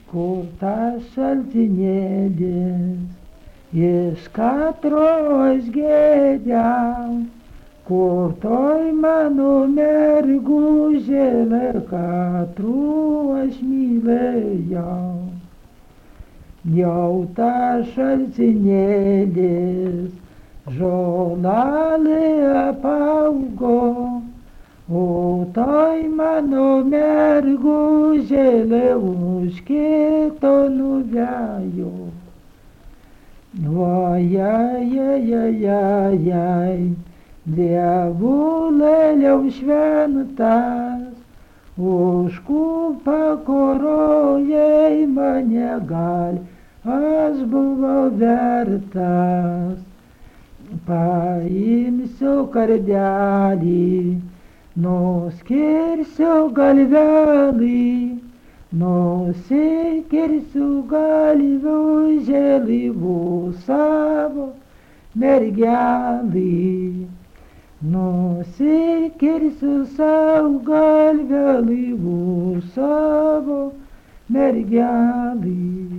kur tas šaltinėlis, iš katros gėriau, kur toj mano mergužėlė, katrų aš mylėjau. Jau tas šaltinėlis žolelė apaugo, o toj mano mergužėlė už kito nuvejo. Ojajajajajaj, dievulėliau šventas, už kupą korojai mane gal, aš buvau vertas. Paimsiu kardelį, nuskirsiu galvelį, nusikirsiu galviužėlį savo mergelį. Nusikirsiu savo galvelį savo mergelį.